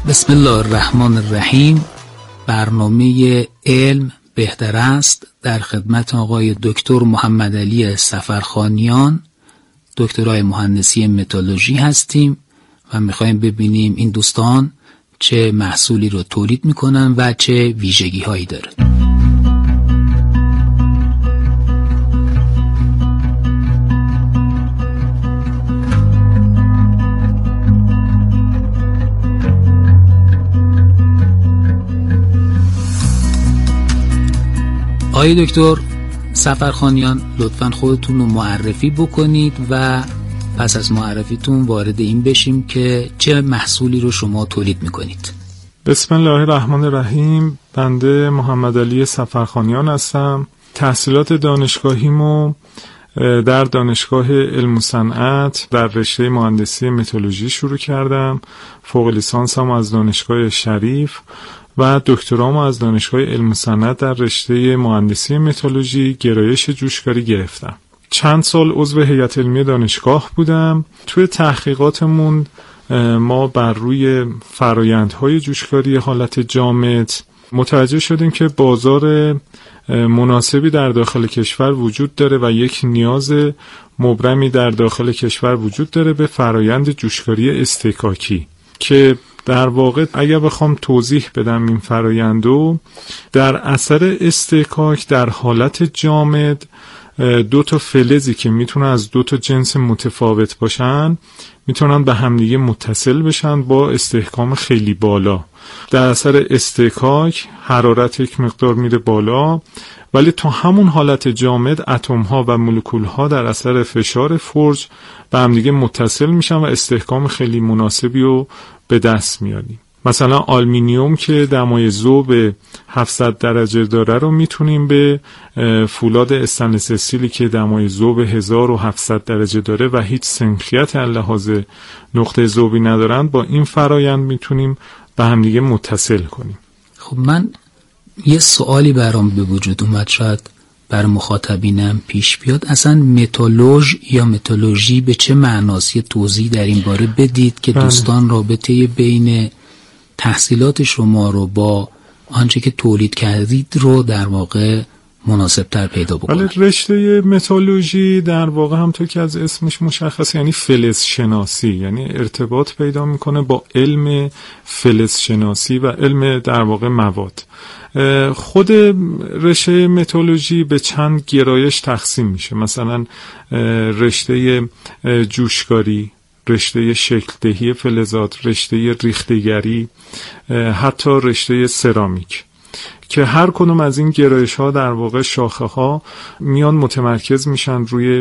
بسم الله الرحمن الرحیم. برنامه علم بهتر است در خدمت آقای دکتر محمدعلی سفرخانیان، دکترای مهندسی متالورژی هستیم و میخوایم ببینیم این دوستان چه محصولی رو تولید میکنن و چه ویژگی هایی داره. آقای دکتر سفرخانیان، لطفاً خودتون رو معرفی بکنید و پس از معرفیتون وارد این بشیم که چه محصولی رو شما تولید میکنید. بسم الله الرحمن الرحیم. بنده محمدعلی سفرخانیان هستم. تحصیلات دانشگاهیمو در دانشگاه علم و صنعت در رشته مهندسی متالورژی شروع کردم. فوق لیسانسم از دانشگاه شریف و دکترامو از دانشگاه علم و صنعت در رشته مهندسی متالورژی گرایش جوشکاری گرفتم. چند سال عضو هیئت علمی دانشگاه بودم. توی تحقیقاتمون ما بر روی فرآیندهای جوشکاری حالت جامد متوجه شدیم که بازار مناسبی در داخل کشور وجود داره و یک نیاز مبرمی در داخل کشور وجود داره به فرآیند جوشکاری استکاکی که در واقع اگر بخوام توضیح بدم این فرآیندو، در اثر استکاک در حالت جامد دو تا فلزی که میتونن از دو تا جنس متفاوت باشن میتونن به همدیگه متصل بشن با استحکام خیلی بالا. در اثر استکاک حرارت یک مقدار میره بالا، ولی تو همون حالت جامد اتم ها و مولکول ها در اثر فشار فرج به همدیگه متصل میشن و استحکام خیلی مناسبی رو به دست میاریم. مثلا آلومینیوم که دمای ذوب 700 درجه داره رو میتونیم به فولاد استنلس استیلی که دمای ذوب 1700 درجه داره و هیچ سنخیت از لحاظ نقطه ذوبی ندارن با این فرایند میتونیم به هم دیگه متصل کنیم. خب من یه سوالی برام به وجود اومد، شاید بر مخاطبینم پیش بیاد. اصلا متالورژ یا متالورژی به چه معناست؟ یه توضیح در این باره بدید که دوستان رابطه بین تحصیلات شما رو با آنچه که تولید کردید رو در واقع مناسب تر پیدا بکنید. ولی رشته متالورژی در واقع همونطور که از اسمش مشخص یعنی فلز شناسی، یعنی ارتباط پیدا میکنه با علم فلز شناسی و علم در واقع مواد. خود رشته متالورژی به چند گرایش تقسیم میشه، مثلا رشته جوشکاری، رشته شکل دهی فلزات، رشته ریختگری، حتی رشته سرامیک، که هر کدوم از این گرایش ها در واقع شاخه ها میان متمرکز میشن روی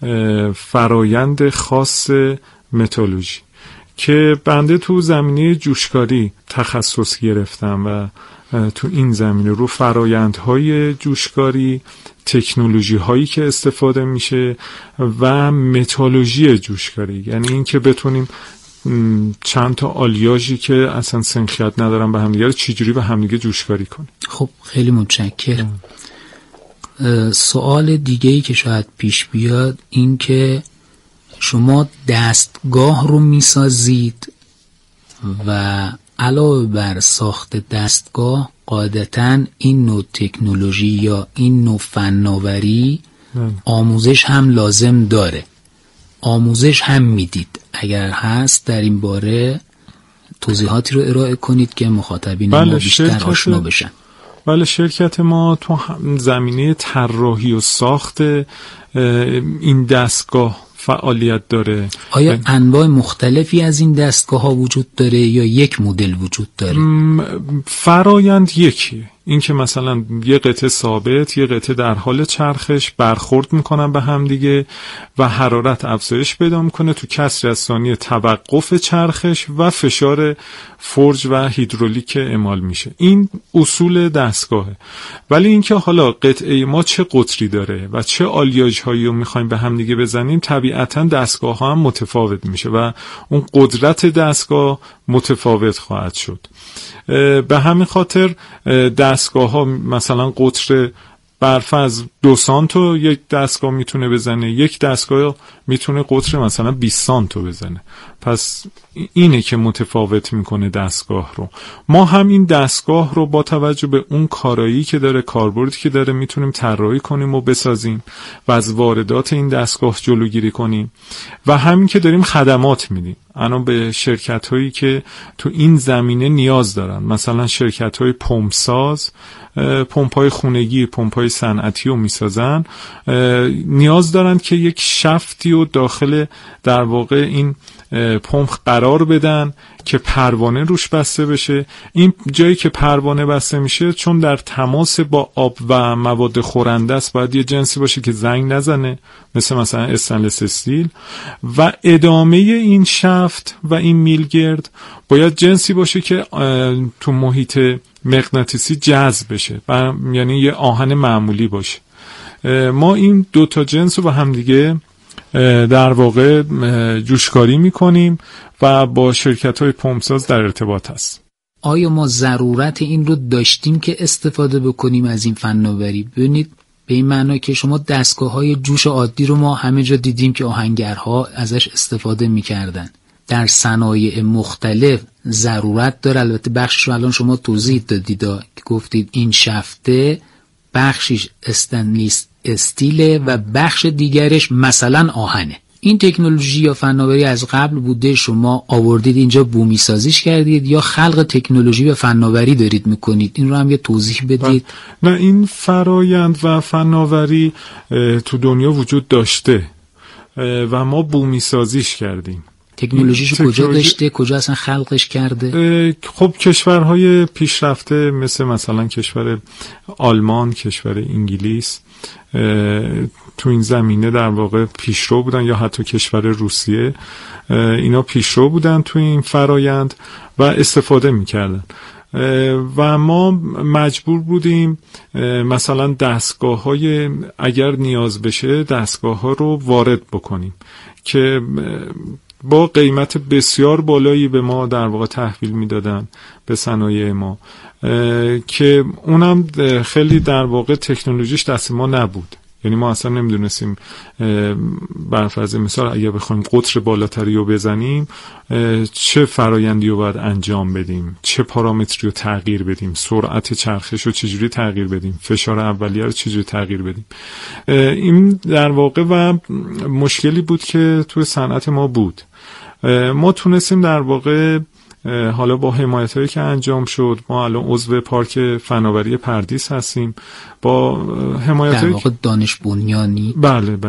فرایند خاص متالورژی که بنده تو زمینه جوشکاری تخصص گرفتم و تو این زمینه رو فرایندهای جوشکاری، تکنولوژی هایی که استفاده میشه و متالورژی جوشکاری، یعنی این که بتونیم چند تا آلیاژی که اصلا سنخیت ندارن به همدیگه چجوری به همدیگه جوشکاری کنیم. خب خیلی متشکرم. سوال دیگه‌ای که شاید پیش بیاد این که شما دستگاه رو میسازید و علاوه بر ساخت دستگاه قاعدتاً این نوع تکنولوژی یا این نوع فناوری آموزش هم لازم داره. آموزش هم میدید؟ اگر هست در این باره توضیحاتی رو ارائه کنید که مخاطبین ما بیشتر آشنا بشن. بله، شرکت ما تو زمینه طراحی و ساخت این دستگاه فعالیت داره. آیا انواع مختلفی از این دستگاه ها وجود داره یا یک مدل وجود داره؟ فرایند یکیه، این که مثلا یه قطعه ثابت، یه قطعه در حال چرخش برخورد میکنن به هم دیگه و حرارت افزایش پیدا میکنه، تو کسری از ثانیه توقف چرخش و فشار فرج و هیدرولیک اعمال میشه. این اصول دستگاهه. ولی اینکه حالا قطعه ما چه قطری داره و چه آلیاژ هایی رو میخوایم به هم دیگه بزنیم، طبیعتا دستگاه ها هم متفاوت میشه و اون قدرت دستگاه متفاوت خواهد شد. به همین خاطر دستگاه ها مثلا قطر برفرض 2 2 سانتو یک دستگاه میتونه بزنه، یک دستگاه میتونه قطر مثلا 20 سانتو بزنه. پس اینه که متفاوت میکنه دستگاه رو. ما هم این دستگاه رو با توجه به اون کارایی که داره، کاربردی که داره، میتونیم طراحی کنیم و بسازیم و از واردات این دستگاه جلوگیری کنیم و همین که داریم خدمات میدیم الان به شرکت هایی که تو این زمینه نیاز دارن، مثلا شرکت های پمپساز، پمپ های خونگی، پمپ های صنعتی رو میسازن، نیاز دارن که یک شفتی رو داخل در واقع این پمپ قرار بدن که پروانه روش بسته بشه. این جایی که پروانه بسته میشه چون در تماس با آب و مواد خورنده است، باید یه جنسی باشه که زنگ نزنه، مثلا استنلس استیل، و ادامه این شفت و این میلگرد باید جنسی باشه که تو محیط مغناطیسی جذب بشه، یعنی یه آهن معمولی باشه. ما این 2 تا جنس رو با هم دیگه در واقع جوشکاری میکنیم و با شرکت‌های پمپساز در ارتباط هست. آیا ما ضرورت این رو داشتیم که استفاده بکنیم از این فناوری؟ ببینید به این معنی که شما دستگاه‌های جوش عادی رو ما همه جا دیدیم که آهنگرها ازش استفاده میکردن. در صنایع مختلف ضرورت داره. البته بخشش رو الان شما توضیح دادید که گفتید این شفته بخشش استنلیس استیله و بخش دیگرش مثلا آهنه. این تکنولوژی یا فناوری از قبل بوده، شما آوردید اینجا بومی سازیش کردید یا خلق تکنولوژی و فناوری دارید میکنید؟ این رو هم یه توضیح بدید. نه، این فرایند و فناوری تو دنیا وجود داشته و ما بومی سازیش کردیم. تکنولوژیش کجا داشته؟ کجا اصلا خلقش کرده؟ خب کشورهای پیشرفته مثلا کشور آلمان، کشور انگلیس تو این زمینه در واقع پیشرو بودن، یا حتی کشور روسیه، اینا پیشرو بودن تو این فرایند و استفاده میکردن و ما مجبور بودیم مثلا دستگاه‌های اگر نیاز بشه دستگاه‌ها رو وارد بکنیم که با قیمت بسیار بالایی به ما در واقع تحویل میدادن به صنایع ما، که اونم خیلی در واقع تکنولوژیش دست ما نبود. یعنی ما اصلا نمیدونستیم بر فرض مثال اگه بخوایم قطر بالاتری رو بزنیم چه فرایندی رو باید انجام بدیم، چه پارامتری رو تغییر بدیم، سرعت چرخش رو چجوری تغییر بدیم، فشار اولیه رو چجوری تغییر بدیم. این در واقع و مشکلی بود که توی صنعت ما بود. ما تونستیم در واقع حالا با حمایتایی که انجام شد، ما الان عضو پارک فناوری پردیس هستیم، با حمایتایی در واقع دانش بنیانی. بله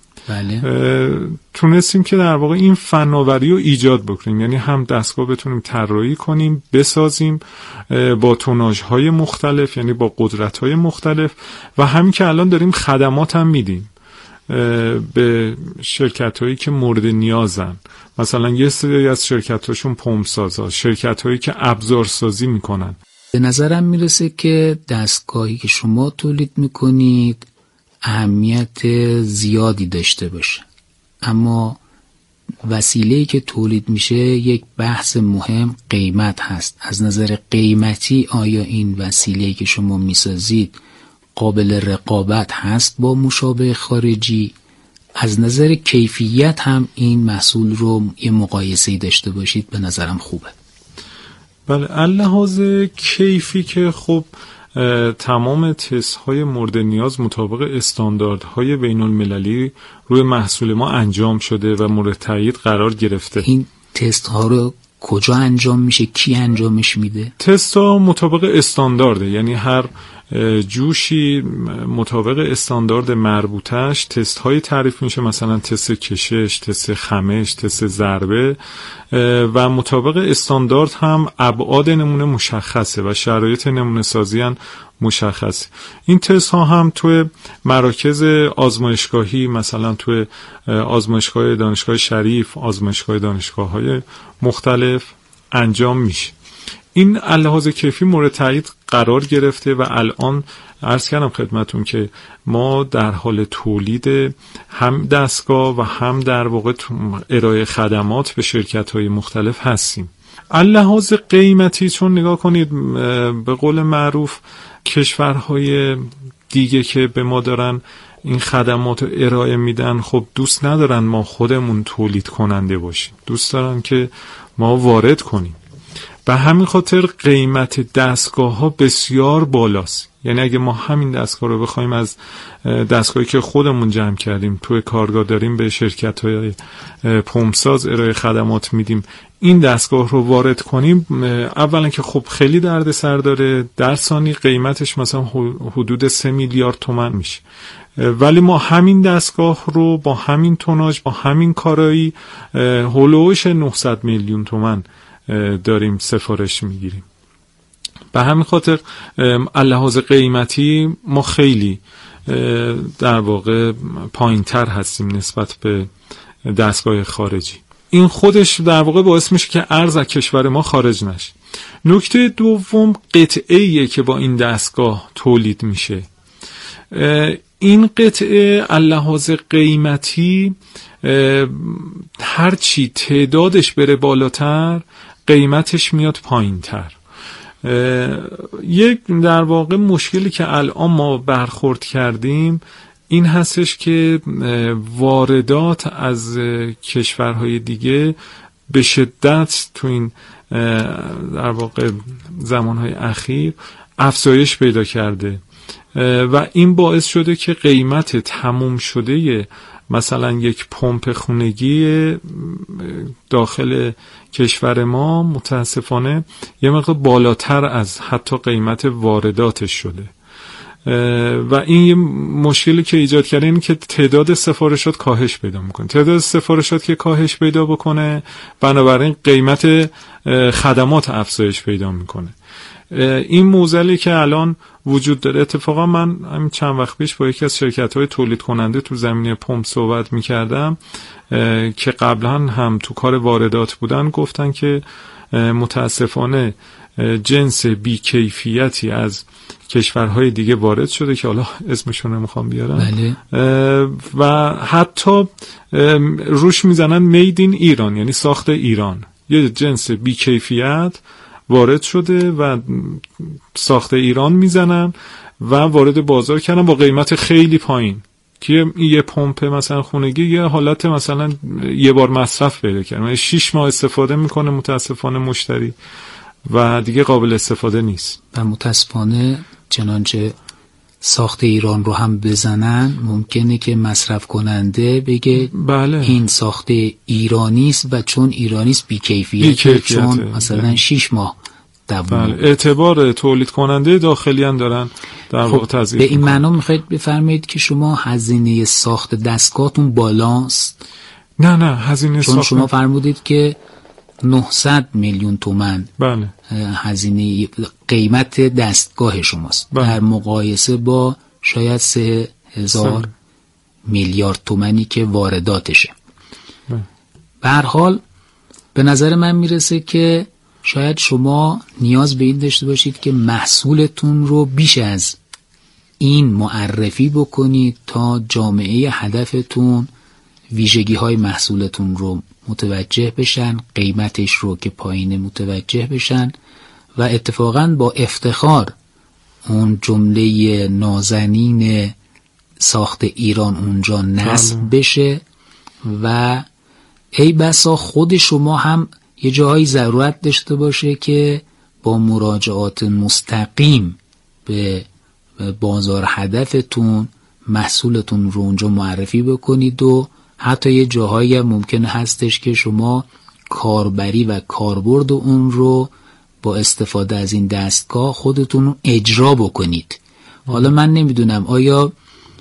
تونستیم که در واقع این فناوری رو ایجاد بکنیم، یعنی هم دستگاه بتونیم طراحی کنیم، بسازیم با توناژهای مختلف، یعنی با قدرت‌های مختلف، و همین که الان داریم خدمات هم میدیم به شرکت‌هایی که مورد نیازن. مثلا یه سری از شرکت‌هاشون پمپ‌سازا، شرکت‌هایی که ابزارسازی میکنن. به نظرم میرسه که دستگاهی که شما تولید میکنید اهمیت زیادی داشته باشه، اما وسیله‌ای که تولید میشه یک بحث مهم قیمت هست. از نظر قیمتی آیا این وسیله‌ای که شما میسازید قابل رقابت هست با مشابه خارجی؟ از نظر کیفیت هم این محصول رو یه مقایسه‌ای داشته باشید، به نظرم خوبه. بله، اللحاظ کیفی که خب تمام تست های مورد نیاز مطابق استانداردهای بین المللی روی محصول ما انجام شده و مورد تایید قرار گرفته. این تست ها رو کجا انجام میشه؟ کی انجامش میده؟ تست ها مطابق استاندارده، یعنی هر جوشی مطابق استاندارد مربوطش تست های تعریف میشه، مثلا تست کشش، تست خمش، تست ضربه، و مطابق استاندارد هم ابعاد نمونه مشخصه و شرایط نمونه سازی هم مشخصه. این تست ها هم توی مراکز آزمایشگاهی، مثلا توی آزمایشگاه دانشگاه شریف، آزمایشگاه دانشگاه های مختلف انجام میشه. این لحاظ کیفی مورد تایید قرار گرفته و الان عرض کردم خدمتون که ما در حال تولید هم دستگاه و هم در واقع ارائه خدمات به شرکت‌های مختلف هستیم. لحاظ قیمتی چون نگاه کنید به قول معروف کشورهای دیگه که به ما دارن این خدمات رو ارائه میدن خب دوست ندارن ما خودمون تولید کننده باشیم، دوست دارن که ما وارد کنیم. به همین خاطر قیمت دستگاه ها بسیار بالاست. یعنی اگه ما همین دستگاه رو بخوایم از دستگاهی که خودمون جمع کردیم توی کارگاه داریم به شرکت‌های پمپساز ارائه خدمات میدیم، این دستگاه رو وارد کنیم، اولا که خب خیلی دردسر داره، در ثانی قیمتش مثلا حدود 3 میلیارد تومان میشه. ولی ما همین دستگاه رو با همین توناژ با همین کارایی هولوش 900 میلیون تومان داریم سفارش میگیریم. به همین خاطر لحاظ قیمتی ما خیلی در واقع پایین‌تر هستیم نسبت به دستگاه خارجی. این خودش در واقع باعث میشه که ارز از کشور ما خارج نشه. نکته دوم قطعه‌ایه که با این دستگاه تولید میشه. این قطعه لحاظ قیمتی هرچی تعدادش بره بالاتر قیمتش میاد پایین‌تر. یک در واقع مشکلی که الان ما برخورد کردیم این هستش که واردات از کشورهای دیگه به شدت تو این در واقع زمانهای اخیر افزایش پیدا کرده و این باعث شده که قیمت تموم شده مثلا یک پمپ خونگی داخل کشور ما متاسفانه یه مقدار بالاتر از حتی قیمت وارداتش شده و این یه مشکلی که ایجاد کرده اینه که تعداد سفارشات کاهش پیدا میکنه. تعداد سفارشات که کاهش پیدا بکنه بنابراین قیمت خدمات افزایش پیدا میکنه. این معضلی که الان وجود داره، اتفاقا من همین چند وقت پیش با یکی از شرکت‌های تولید کننده تو زمینه پمپ صحبت می‌کردم که قبلا هم تو کار واردات بودن، گفتن که متاسفانه جنس بی‌کیفیتی از کشورهای دیگه وارد شده که حالا اسمشون رو میخوام بیارم. بله. و حتی روش میزنن مید این ایران، یعنی ساخت ایران. یه جنس بی‌کیفیت وارد شده و ساخت ایران میزنن و وارد بازار کردن با قیمت خیلی پایین که یه پمپ مثلا خونگی یه حالت مثلا یه بار مصرف پیدا کرد، یعنی 6 ماه استفاده میکنه متاسفانه مشتری و دیگه قابل استفاده نیست. و متاسفانه چنانچه ساخت ایران رو هم بزنن ممکنه که مصرف کننده بگه بله. این ساخت ایرانی است و چون ایرانی است بی‌کیفیته، چون مثلا 6 ماه دوام. بله. اعتبار تولید کننده داخلی هم دارن در واقع تضعیف. به این معنا میخواید بفرمایید که شما هزینه ساخت دستگاهتون بالاست؟ نه هزینه چون ساخت شما فرمودید که 900 میلیون تومان بله. هزینه قیمت دستگاه شماست بله. در مقایسه با شاید 3000 میلیارد تومانی که وارداتشه. به هر حال به نظر من میرسه که شاید شما نیاز به این داشته باشید که محصولتون رو بیش از این معرفی بکنید تا جامعه هدفتون ویژگی های محصولتون رو متوجه بشن، قیمتش رو که پایینه متوجه بشن و اتفاقاً با افتخار اون جمله نازنین ساخت ایران اونجا نصب بشه و ای بسا خود شما هم یه جایی ضرورت داشته باشه که با مراجعات مستقیم به بازار هدفتون محصولتون رو اونجا معرفی بکنید و حتی یه جاهایی ممکن هستش که شما کاربری و کاربرد اون رو با استفاده از این دستگاه خودتون رو اجرا بکنید. حالا من نمیدونم آیا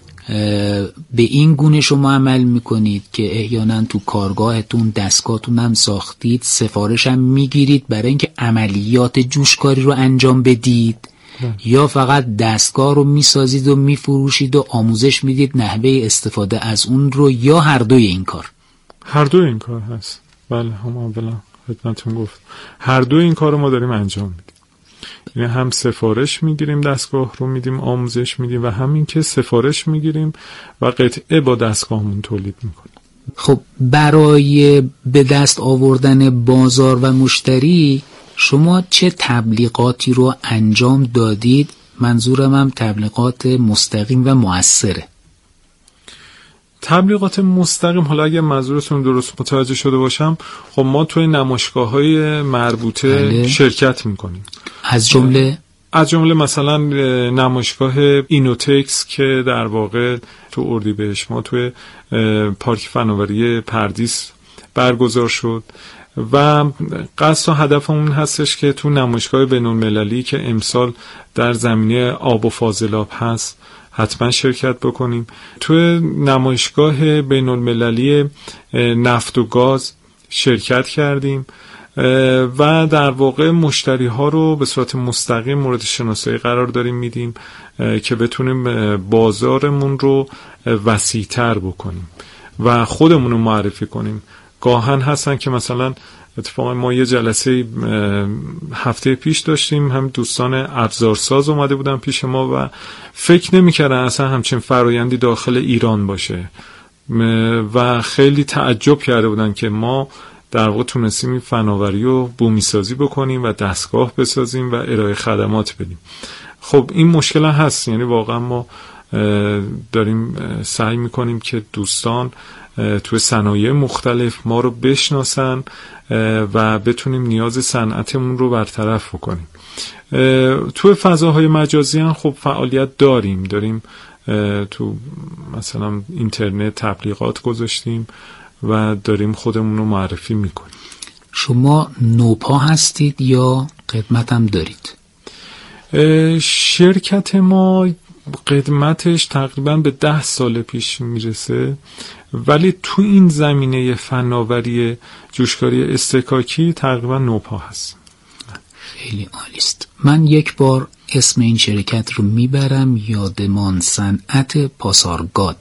به این گونه شما عمل میکنید که احیانا تو کارگاهتون دستگاهتون هم ساختید، سفارش هم میگیرید برای اینکه عملیات جوشکاری رو انجام بدید یا فقط دستگاه رو میسازید و میفروشید و آموزش میدید نحوه استفاده از اون رو، یا هر دوی این کار؟ هر دوی این کار هست. بله هم اولا خدمتتون گفت هر دوی این کار رو ما داریم انجام میدیم. یعنی هم سفارش میگیریم دستگاه رو میدیم آموزش میدیم و همین که سفارش میگیریم و قطعه با دستگاهمون تولید میکنیم. خب برای به دست آوردن بازار و مشتری شما چه تبلیغاتی رو انجام دادید منظورم هم تبلیغات مستقیم و مؤثره. تبلیغات مستقیم، حالا اگه منظورتون درست متوجه شده باشم، خب ما توی نمایشگاه‌های مربوطه شرکت میکنیم. از جمله مثلا نمایشگاه اینوتکس که در واقع تو اردیبهشت ما توی پارک فناوری پردیس برگزار شد و قصد و هدفمون هستش که تو نمایشگاه بین‌المللی که امسال در زمینه آب و فاضلاب هست حتما شرکت بکنیم. توی نمایشگاه بین‌المللی نفت و گاز شرکت کردیم و در واقع مشتری ها رو به صورت مستقیم مورد شناسایی قرار داریم میدیم که بتونیم بازارمون رو وسیع‌تر بکنیم و خودمون رو معرفی کنیم. گاهن هستن که مثلا اتفاقا ما یه جلسه هفته پیش داشتیم، هم دوستان ابزارساز اومده بودن پیش ما و فکر نمی‌کردن اصلا همچین فرایندی داخل ایران باشه و خیلی تعجب کرده بودن که ما در واقع تونستیم این فناوری رو بومی سازی بکنیم و دستگاه بسازیم و ارائه خدمات بدیم. خب این مشکل هست، یعنی واقعا ما داریم سعی میکنیم که دوستان توی صنایع مختلف ما رو بشناسن و بتونیم نیاز صنعتمون رو برطرف بکنیم. توی فضاهای مجازی هم خب فعالیت داریم تو مثلا اینترنت تبلیغات گذاشتیم و داریم خودمون رو معرفی میکنیم. شما نوپا هستید یا قدمت هم دارید؟ شرکت ما قدمتش تقریبا به 10 سال پیش میرسه، ولی تو این زمینه فناوری جوشکاری استکاکی تقریبا نوپا هست. خیلی عالیست. من یک بار اسم این شرکت رو میبرم یادمان، صنعت پاسارگاد،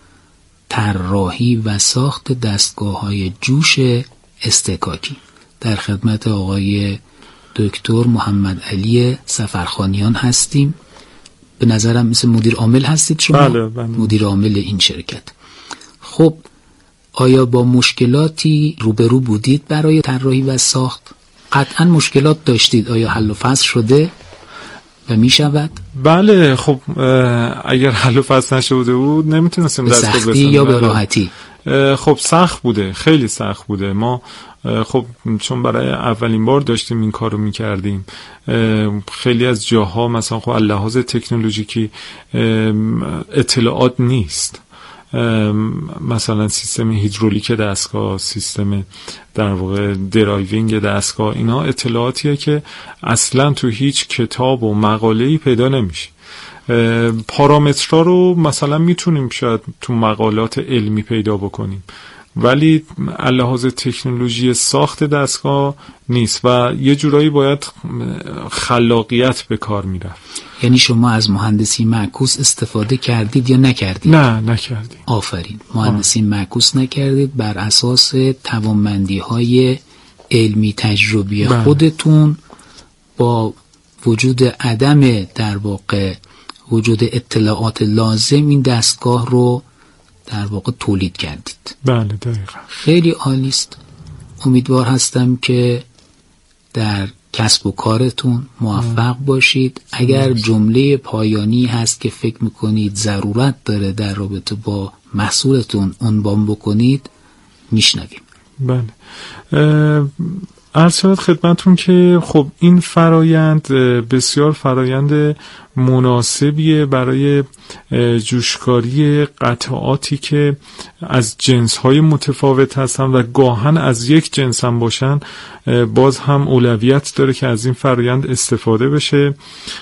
طراحی و ساخت دستگاه‌های جوش استکاکی. در خدمت آقای دکتر محمد علی سفرخانیان هستیم. به نظرم مثل مدیر عامل هستید شما؟ بله. مدیر عامل این شرکت. خب آیا با مشکلاتی روبرو بودید برای طراحی و ساخت؟ قطعا مشکلات داشتید. آیا حل و فصل شده و می شود؟ بله. خب اگر حل و فصل نشده بود نمیتونستیم دستگاه بسازیم. به سختی یا به راحتی؟ خب سخت بوده، خیلی سخت بوده. ما خب چون برای اولین بار داشتیم این کارو میکردیم، خیلی از جاها مثلا خب لحاظ تکنولوژیکی اطلاعات نیست، مثلا سیستم هیدرولیک دستگاه، سیستم در واقع درایوینگ دستگاه، اینا اطلاعاتیه که اصلا تو هیچ کتاب و مقاله‌ای پیدا نمیشه. پارامترها رو مثلا میتونیم شاید تو مقالات علمی پیدا بکنیم، ولی لحاظ تکنولوژی ساخت دستگاه نیست و یه جورایی باید خلاقیت به کار میرفت. یعنی شما از مهندسی معکوس استفاده کردید یا نکردید؟ نه نکردیم. آفرین. مهندسی معکوس نکردید، بر اساس توانمندی‌های علمی تجربی خودتون با وجود عدم در واقع وجود اطلاعات لازم این دستگاه رو در واقع تولید کردید. بله دقیقا. خیلی عالی است. امیدوار هستم که در کسب و کارتون موفق باشید. اگر جمله پایانی هست که فکر میکنید ضرورت داره در رابطه با محصولتون عنوان بکنید میشنویم. بله. عرض شود خدمتون که خب این فرایند بسیار فرایند مناسبیه برای جوشکاری قطعاتی که از جنس‌های متفاوت هستن و گاهن از یک جنس هم باشن. باز هم اولویت داره که از این فرایند استفاده بشه.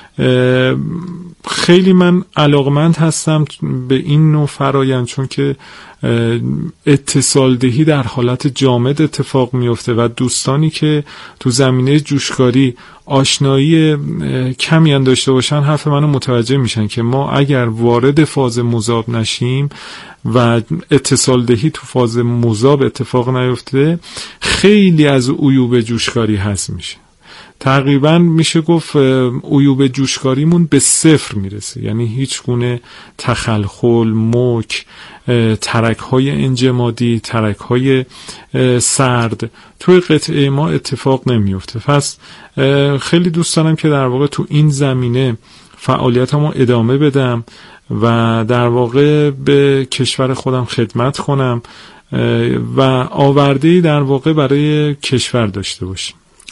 خیلی من علاقمند هستم به این نوع فرایند، چون که اتصال دهی در حالت جامد اتفاق میفته و دوستانی که تو زمینه جوشکاری آشنایی کمی هم داشته باشن حرف منو متوجه میشن که ما اگر وارد فاز مذاب نشیم و اتصال دهی تو فاز مذاب اتفاق نیفته، خیلی از عیوب جوشکاری هست میشه. تقریبا میشه گفت عیوب جوشکاریمون به 0 میرسه، یعنی هیچ گونه تخلخل، موک، ترک‌های انجمادی، ترک‌های سرد توی قطعه ما اتفاق نمیفته. پس خیلی دوست دارم که در واقع تو این زمینه فعالیتمو ادامه بدم و در واقع به کشور خودم خدمت کنم و آورده‌ای در واقع برای کشور داشته باشیم.